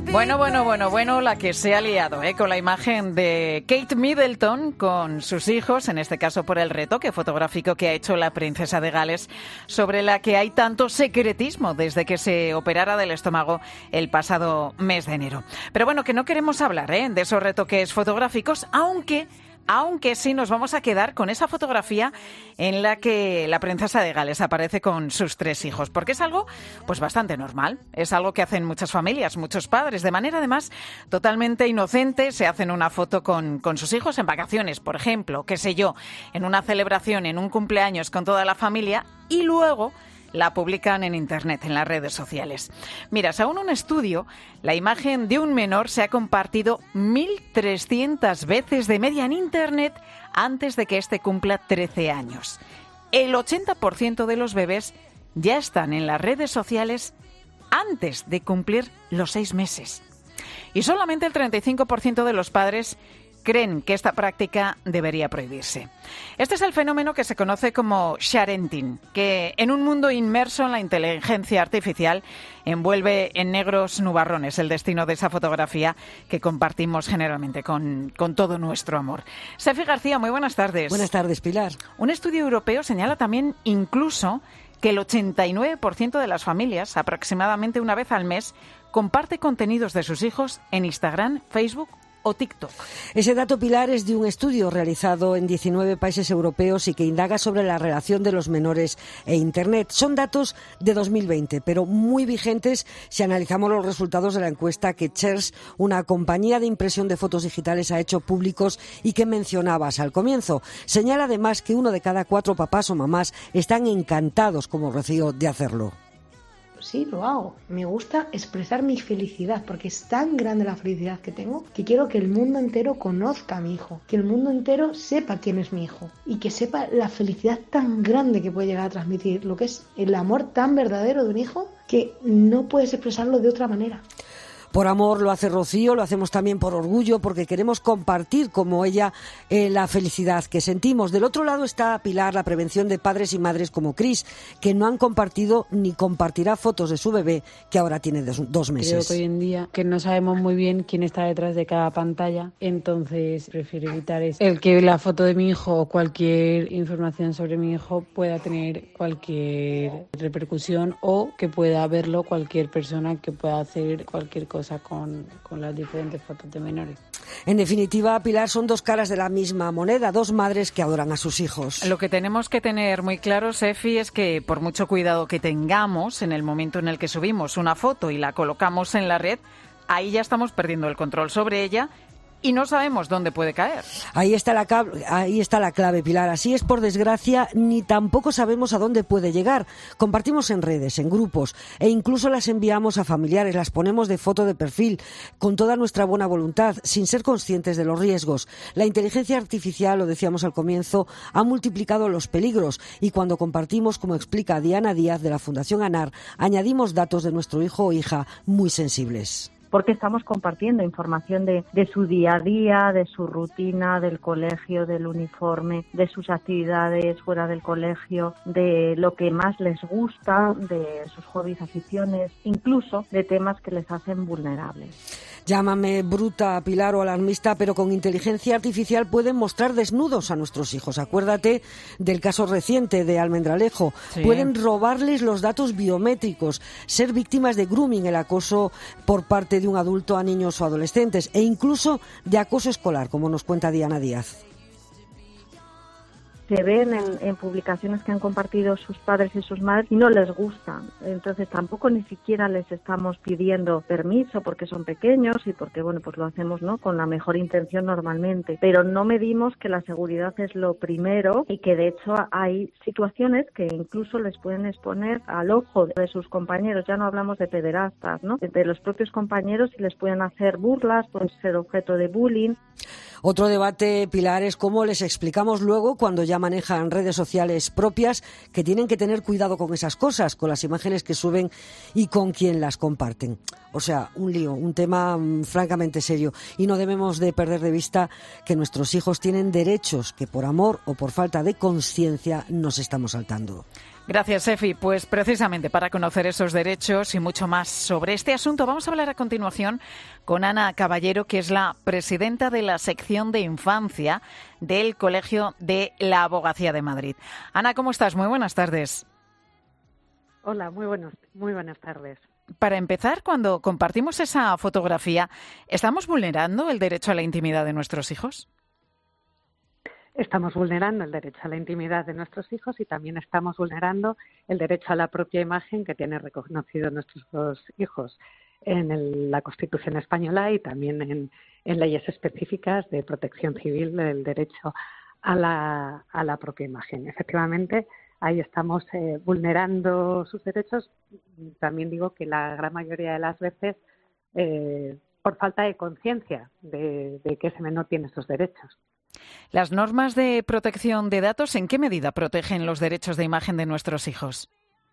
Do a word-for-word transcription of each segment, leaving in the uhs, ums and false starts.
Bueno, bueno, bueno, bueno, la que se ha liado, ¿eh? Con la imagen de Kate Middleton con sus hijos, en este caso por el retoque fotográfico que ha hecho la princesa de Gales, sobre la que hay tanto secretismo desde que se operara del estómago el pasado mes de enero. Pero bueno, que no queremos hablar, ¿eh? de esos retoques fotográficos, aunque... Aunque sí nos vamos a quedar con esa fotografía en la que la princesa de Gales aparece con sus tres hijos, porque es algo pues bastante normal, es algo que hacen muchas familias, muchos padres, de manera además totalmente inocente, se hacen una foto con, con sus hijos en vacaciones, por ejemplo, qué sé yo, en una celebración, en un cumpleaños con toda la familia y luego la publican en Internet, en las redes sociales. Mira, según un estudio, la imagen de un menor se ha compartido mil trescientas veces de media en Internet antes de que éste cumpla trece años. El ochenta por ciento de los bebés ya están en las redes sociales antes de cumplir los seis meses. Y solamente el treinta y cinco por ciento de los padres creen que esta práctica debería prohibirse. Este es el fenómeno que se conoce como sharenting, que en un mundo inmerso en la inteligencia artificial envuelve en negros nubarrones el destino de esa fotografía que compartimos generalmente con, con todo nuestro amor. Sefi García, muy buenas tardes. Buenas tardes, Pilar. Un estudio europeo señala también incluso que el ochenta y nueve por ciento de las familias, aproximadamente una vez al mes, comparte contenidos de sus hijos en Instagram, Facebook o TikTok. Ese dato, Pilar, es de un estudio realizado en diecinueve países europeos y que indaga sobre la relación de los menores e Internet. Son datos de dos mil veinte, pero muy vigentes si analizamos los resultados de la encuesta que Chers, una compañía de impresión de fotos digitales, ha hecho públicos y que mencionabas al comienzo. Señala además que uno de cada cuatro papás o mamás están encantados, como Rocío, de hacerlo. Sí, lo hago. Me gusta expresar mi felicidad porque es tan grande la felicidad que tengo que quiero que el mundo entero conozca a mi hijo, que el mundo entero sepa quién es mi hijo y que sepa la felicidad tan grande que puede llegar a transmitir, lo que es el amor tan verdadero de un hijo que no puedes expresarlo de otra manera. Por amor lo hace Rocío, lo hacemos también por orgullo, porque queremos compartir como ella eh, la felicidad que sentimos. Del otro lado está, Pilar, la prevención de padres y madres como Cris, que no han compartido ni compartirá fotos de su bebé, que ahora tiene dos, dos meses. Creo que hoy en día que no sabemos muy bien quién está detrás de cada pantalla, entonces prefiero evitar eso. El que la foto de mi hijo o cualquier información sobre mi hijo pueda tener cualquier repercusión o que pueda verlo cualquier persona que pueda hacer cualquier cosa Con, con las diferentes fotos de menores. En definitiva, Pilar, son dos caras de la misma moneda, dos madres que adoran a sus hijos. Lo que tenemos que tener muy claro, Sefi, es que por mucho cuidado que tengamos en el momento en el que subimos una foto y la colocamos en la red, ahí ya estamos perdiendo el control sobre ella y no sabemos dónde puede caer. Ahí está la ahí está la clave, Pilar. Así es, por desgracia, ni tampoco sabemos a dónde puede llegar. Compartimos en redes, en grupos, e incluso las enviamos a familiares, las ponemos de foto de perfil, con toda nuestra buena voluntad, sin ser conscientes de los riesgos. La inteligencia artificial, lo decíamos al comienzo, ha multiplicado los peligros, y cuando compartimos, como explica Diana Díaz de la Fundación ANAR, añadimos datos de nuestro hijo o hija muy sensibles. Porque estamos compartiendo información de, de su día a día, de su rutina, del colegio, del uniforme, de sus actividades fuera del colegio, de lo que más les gusta, de sus hobbies, aficiones, incluso de temas que les hacen vulnerables. Llámame bruta, Pilar, o alarmista, pero con inteligencia artificial pueden mostrar desnudos a nuestros hijos. Acuérdate del caso reciente de Almendralejo. Sí. Pueden robarles los datos biométricos, ser víctimas de grooming, el acoso por parte de un adulto a niños o adolescentes, e incluso de acoso escolar, como nos cuenta Diana Díaz. Se ven en, en publicaciones que han compartido sus padres y sus madres y no les gusta. Entonces tampoco ni siquiera les estamos pidiendo permiso porque son pequeños y porque bueno pues lo hacemos no con la mejor intención normalmente. Pero no medimos que la seguridad es lo primero y que de hecho hay situaciones que incluso les pueden exponer al ojo de sus compañeros. Ya no hablamos de pederastas, ¿no? De los propios compañeros y les pueden hacer burlas, pueden ser objeto de bullying. Otro debate, Pilar, es cómo les explicamos luego, cuando ya manejan redes sociales propias, que tienen que tener cuidado con esas cosas, con las imágenes que suben y con quién las comparten. O sea, un lío, un tema mmm, francamente serio. Y no debemos de perder de vista que nuestros hijos tienen derechos que por amor o por falta de conciencia nos estamos saltando. Gracias, Efi. Pues precisamente para conocer esos derechos y mucho más sobre este asunto, vamos a hablar a continuación con Ana Caballero, que es la presidenta de la sección de infancia del Colegio de la Abogacía de Madrid. Ana, ¿cómo estás? Muy buenas tardes. Hola, muy buenos, muy buenas tardes. Para empezar, cuando compartimos esa fotografía, ¿estamos vulnerando el derecho a la intimidad de nuestros hijos? Estamos vulnerando el derecho a la intimidad de nuestros hijos y también estamos vulnerando el derecho a la propia imagen que tienen reconocido nuestros dos hijos en el, la Constitución española y también en, en leyes específicas de protección civil del derecho a la, a la propia imagen. Efectivamente, ahí estamos eh, vulnerando sus derechos. También digo que la gran mayoría de las veces eh, por falta de conciencia de, de que ese menor tiene esos derechos. Las normas de protección de datos, ¿en qué medida protegen los derechos de imagen de nuestros hijos?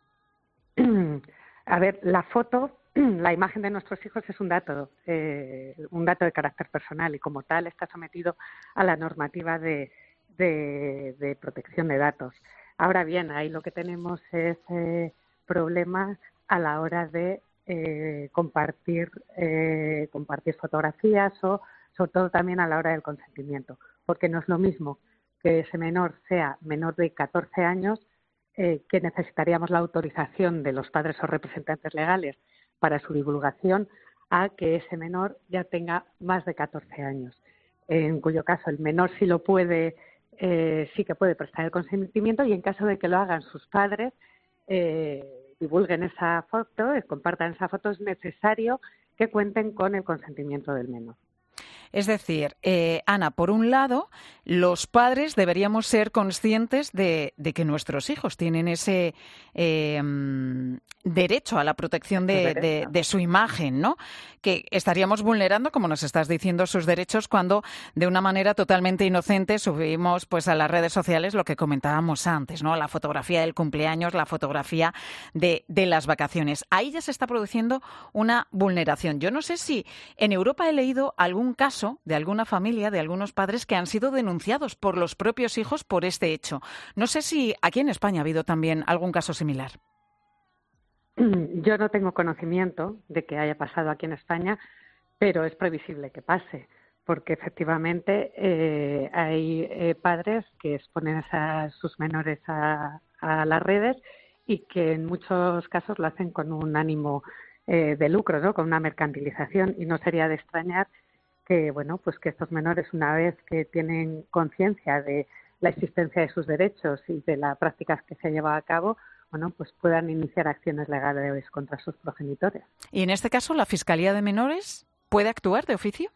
A ver, la foto, la imagen de nuestros hijos es un dato, eh, un dato de carácter personal y como tal está sometido a la normativa de, de, de protección de datos. Ahora bien, ahí lo que tenemos es eh, problemas a la hora de eh, compartir, eh, compartir fotografías o sobre todo también a la hora del consentimiento, porque no es lo mismo que ese menor sea menor de catorce años, eh, que necesitaríamos la autorización de los padres o representantes legales para su divulgación, a que ese menor ya tenga más de catorce años, en cuyo caso el menor sí lo puede, eh, sí que puede prestar el consentimiento y en caso de que lo hagan sus padres, eh, divulguen esa foto, eh, compartan esa foto, es necesario que cuenten con el consentimiento del menor. Es decir, eh, Ana, por un lado, los padres deberíamos ser conscientes de, de que nuestros hijos tienen ese eh, derecho a la protección de, de, de su imagen, ¿no? Que estaríamos vulnerando, como nos estás diciendo, sus derechos cuando de una manera totalmente inocente subimos pues a las redes sociales lo que comentábamos antes, ¿no? La fotografía del cumpleaños, la fotografía de, de las vacaciones. Ahí ya se está produciendo una vulneración. Yo no sé si en Europa he leído algún caso de alguna familia, de algunos padres que han sido denunciados por los propios hijos por este hecho. No sé si aquí en España ha habido también algún caso similar. Yo no tengo conocimiento de que haya pasado aquí en España, pero es previsible que pase, porque efectivamente eh, hay eh, padres que exponen a sus menores a, a las redes y que en muchos casos lo hacen con un ánimo eh, de lucro, ¿no? Con una mercantilización, y no sería de extrañar que bueno, pues que estos menores, una vez que tienen conciencia de la existencia de sus derechos y de las prácticas que se han llevado a cabo, bueno, pues puedan iniciar acciones legales contra sus progenitores. Y en este caso, ¿la Fiscalía de Menores puede actuar de oficio?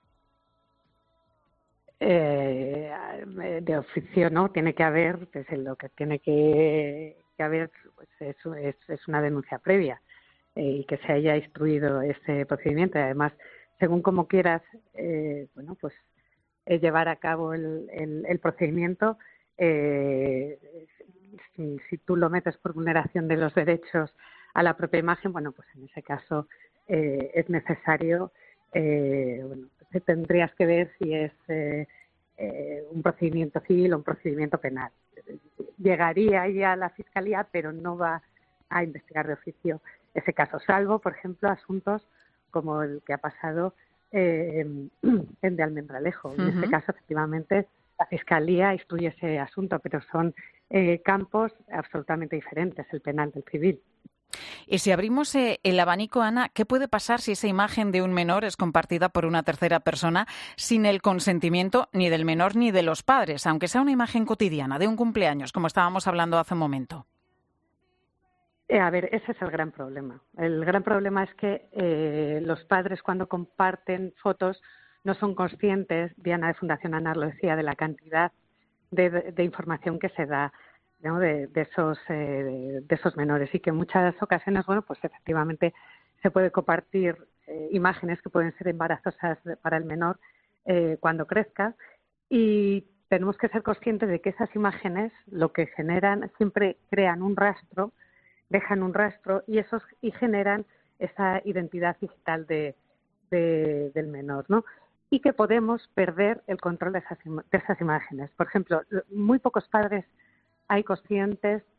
Eh, de oficio no, tiene que haber, pues lo que tiene que, que haber pues es, es, es una denuncia previa eh, y que se haya instruido ese procedimiento. Y además, según como quieras, eh, bueno, pues eh, llevar a cabo el, el, el procedimiento, eh, si, si tú lo metes por vulneración de los derechos a la propia imagen, bueno, pues en ese caso eh, es necesario, eh, bueno, pues tendrías que ver si es eh, eh, un procedimiento civil o un procedimiento penal. Llegaría ya a la Fiscalía, pero no va a investigar de oficio ese caso, salvo, por ejemplo, asuntos como el que ha pasado eh, en de Almendralejo. Uh-huh. En este caso, efectivamente, la Fiscalía instruye ese asunto, pero son eh, campos absolutamente diferentes, el penal del civil. Y si abrimos eh, el abanico, Ana, ¿qué puede pasar si esa imagen de un menor es compartida por una tercera persona sin el consentimiento ni del menor ni de los padres, aunque sea una imagen cotidiana de un cumpleaños, como estábamos hablando hace un momento? Eh, a ver, ese es el gran problema. El gran problema es que eh, los padres, cuando comparten fotos, no son conscientes, Diana de Fundación ANAR lo decía, de la cantidad de, de, de información que se da, ¿no? de, de, esos, eh, de esos menores, y que en muchas ocasiones, bueno, pues efectivamente se puede compartir eh, imágenes que pueden ser embarazosas para el menor eh, cuando crezca, y tenemos que ser conscientes de que esas imágenes lo que generan, siempre crean un rastro, dejan un rastro y esos y generan esa identidad digital de, de, del menor, ¿no? Y que podemos perder el control de esas, de esas imágenes. Por ejemplo, muy pocos padres hay conscientes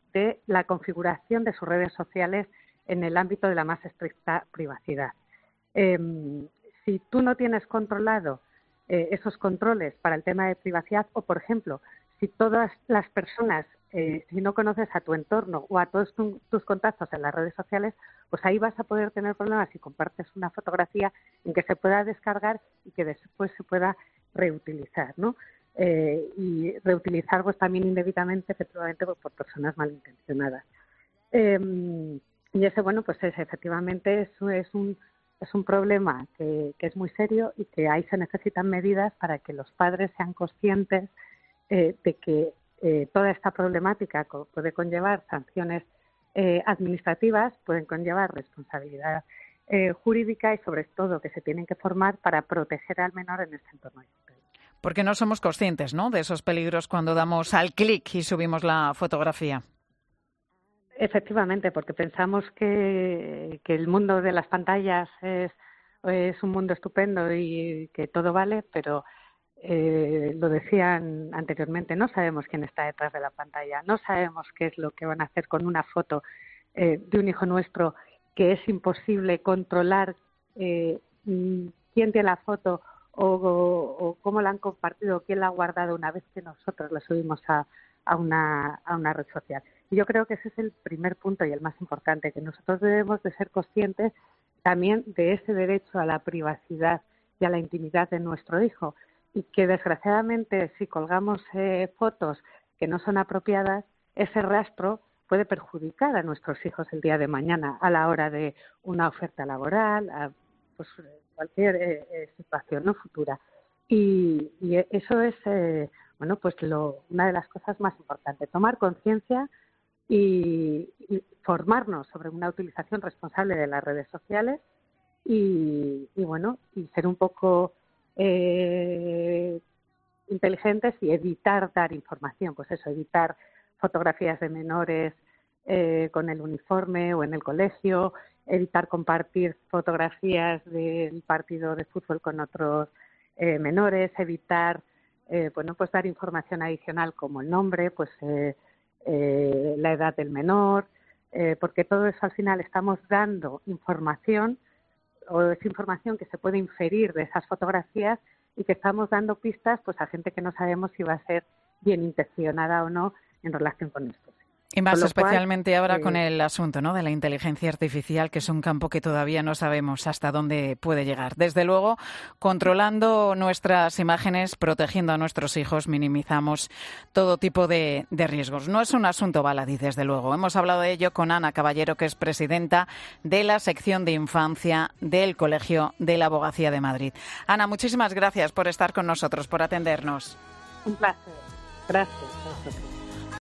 de la configuración de sus redes sociales en el ámbito de la más estricta privacidad. Eh, si tú no tienes controlado eh, esos controles para el tema de privacidad, o por ejemplo, si todas las personas, eh, si no conoces a tu entorno o a todos tu, tus contactos en las redes sociales, pues ahí vas a poder tener problemas si compartes una fotografía en que se pueda descargar y que después se pueda reutilizar, ¿no? Eh, y reutilizar pues también indebidamente, efectivamente, pues, por personas malintencionadas. Eh, y ese, bueno, pues es, efectivamente eso es un es un problema que, que es muy serio y que ahí se necesitan medidas para que los padres sean conscientes eh, de que eh, toda esta problemática puede conllevar sanciones eh, administrativas, pueden conllevar responsabilidad eh, jurídica y sobre todo que se tienen que formar para proteger al menor en este entorno digital. Porque no somos conscientes, ¿no?, de esos peligros cuando damos al clic y subimos la fotografía. Efectivamente, porque pensamos que, que el mundo de las pantallas es, es un mundo estupendo y que todo vale, pero eh, lo decían anteriormente, no sabemos quién está detrás de la pantalla, no sabemos qué es lo que van a hacer con una foto eh, de un hijo nuestro, que es imposible controlar eh, quién tiene la foto o, o, o cómo la han compartido, quién la ha guardado una vez que nosotros la subimos a, a, una, a una red social. Y yo creo que ese es el primer punto y el más importante, que nosotros debemos de ser conscientes también de ese derecho a la privacidad y a la intimidad de nuestro hijo, y que desgraciadamente si colgamos eh, fotos que no son apropiadas, ese rastro puede perjudicar a nuestros hijos el día de mañana a la hora de una oferta laboral, a pues, cualquier eh, eh, situación no futura. Y, y eso es eh, bueno, pues lo, una de las cosas más importantes, tomar conciencia y, y formarnos sobre una utilización responsable de las redes sociales y, y bueno, y ser un poco eh, inteligentes y evitar dar información, pues eso, evitar fotografías de menores eh, con el uniforme o en el colegio, evitar compartir fotografías del partido de fútbol con otros eh, menores, evitar eh, bueno, pues dar información adicional como el nombre, pues eh, eh, la edad del menor, eh, porque todo eso al final estamos dando información o es información que se puede inferir de esas fotografías y que estamos dando pistas pues a gente que no sabemos si va a ser bien intencionada o no en relación con esto. Y más especialmente cual, ahora eh, con el asunto, ¿no?, de la inteligencia artificial, que es un campo que todavía no sabemos hasta dónde puede llegar. Desde luego, controlando nuestras imágenes, protegiendo a nuestros hijos, minimizamos todo tipo de, de riesgos. No es un asunto baladí, desde luego. Hemos hablado de ello con Ana Caballero, que es presidenta de la sección de infancia del Colegio de la Abogacía de Madrid. Ana, muchísimas gracias por estar con nosotros, por atendernos. Un placer. Gracias. Gracias.